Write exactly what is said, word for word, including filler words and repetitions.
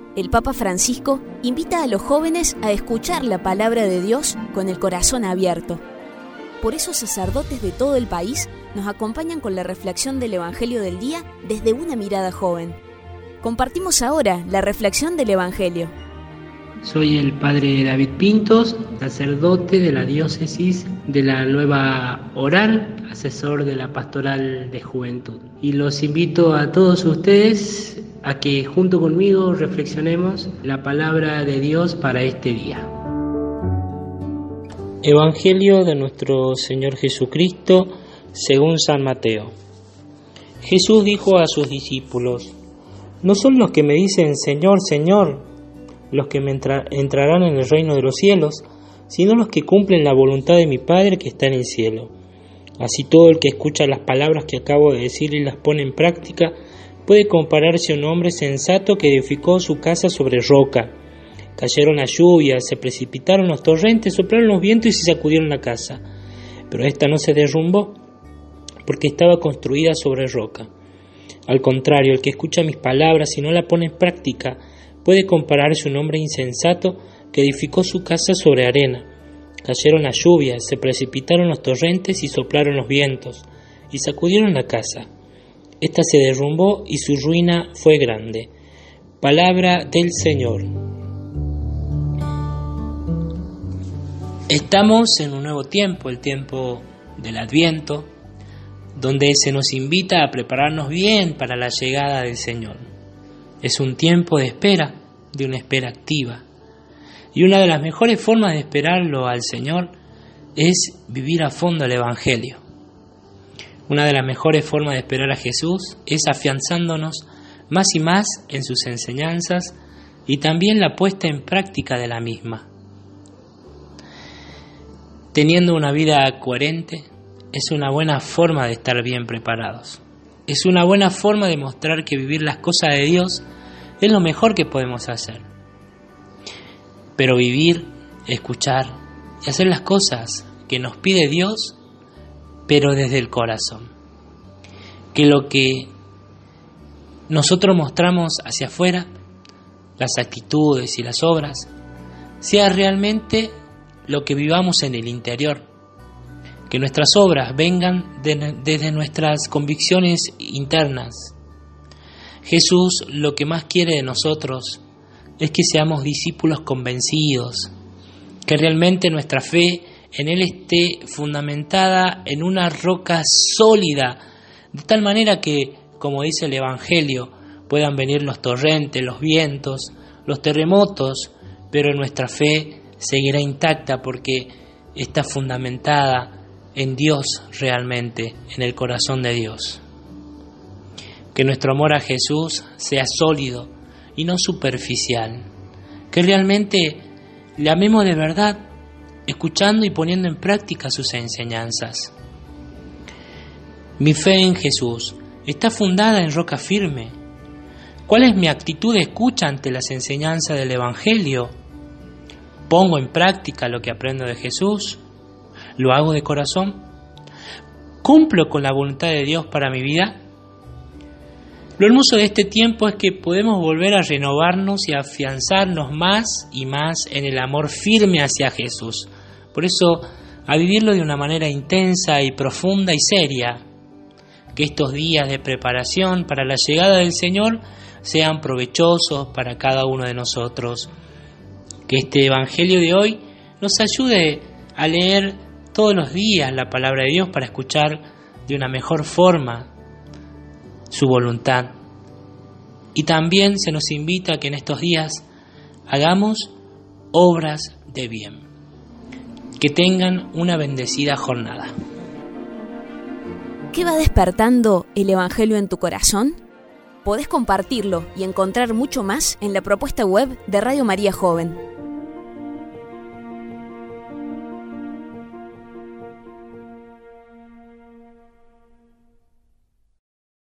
el Papa Francisco invita a los jóvenes a escuchar la palabra de Dios con el corazón abierto. Por eso sacerdotes de todo el país nos acompañan con la reflexión del Evangelio del día desde una mirada joven. Compartimos ahora la reflexión del Evangelio. Soy el padre David Pintos, sacerdote de la diócesis de la Nueva Oral, asesor de la Pastoral de Juventud. Y los invito a todos ustedes a que junto conmigo reflexionemos la palabra de Dios para este día. Evangelio de nuestro Señor Jesucristo según San Mateo. Jesús dijo a sus discípulos: no son los que me dicen Señor, Señor, los que me entra- entrarán en el reino de los cielos, sino los que cumplen la voluntad de mi Padre que está en el cielo. Así todo el que escucha las palabras que acabo de decir y las pone en práctica puede compararse a un hombre sensato que edificó su casa sobre roca. Cayeron las lluvias, se precipitaron los torrentes, soplaron los vientos y se sacudieron la casa. Pero ésta no se derrumbó, porque estaba construida sobre roca. Al contrario, el que escucha mis palabras y no la pone en práctica puede compararse a un hombre insensato que edificó su casa sobre arena. Cayeron las lluvias, se precipitaron los torrentes y soplaron los vientos, y sacudieron la casa. Esta se derrumbó y su ruina fue grande. Palabra del Señor. Estamos en un nuevo tiempo, el tiempo del Adviento, donde se nos invita a prepararnos bien para la llegada del Señor. Es un tiempo de espera, de una espera activa. Y una de las mejores formas de esperarlo al Señor es vivir a fondo el Evangelio. Una de las mejores formas de esperar a Jesús es afianzándonos más y más en sus enseñanzas y también la puesta en práctica de la misma. Teniendo una vida coherente es una buena forma de estar bien preparados. Es una buena forma de mostrar que vivir las cosas de Dios es lo mejor que podemos hacer. Pero vivir, escuchar y hacer las cosas que nos pide Dios, pero desde el corazón. Que lo que nosotros mostramos hacia afuera, las actitudes y las obras, sea realmente lo que vivamos en el interior. Que nuestras obras vengan de, desde nuestras convicciones internas. Jesús lo que más quiere de nosotros es que seamos discípulos convencidos, que realmente nuestra fe en Él esté fundamentada en una roca sólida, de tal manera que, como dice el Evangelio, puedan venir los torrentes, los vientos, los terremotos, pero nuestra fe seguirá intacta porque está fundamentada en Dios realmente, en el corazón de Dios. Que nuestro amor a Jesús sea sólido y no superficial. Que realmente le amemos de verdad, escuchando y poniendo en práctica sus enseñanzas. Mi fe en Jesús está fundada en roca firme. ¿Cuál es mi actitud de escucha ante las enseñanzas del Evangelio? ¿Pongo en práctica lo que aprendo de Jesús? ¿Lo hago de corazón? ¿Cumplo con la voluntad de Dios para mi vida? Lo hermoso de este tiempo es que podemos volver a renovarnos y a afianzarnos más y más en el amor firme hacia Jesús. Por eso, a vivirlo de una manera intensa y profunda y seria. Que estos días de preparación para la llegada del Señor sean provechosos para cada uno de nosotros. Que este Evangelio de hoy nos ayude a leer todos los días la palabra de Dios para escuchar de una mejor forma su voluntad. Y también se nos invita a que en estos días hagamos obras de bien. Que tengan una bendecida jornada. ¿Qué va despertando el Evangelio en tu corazón? Podés compartirlo y encontrar mucho más en la propuesta web de Radio María Joven.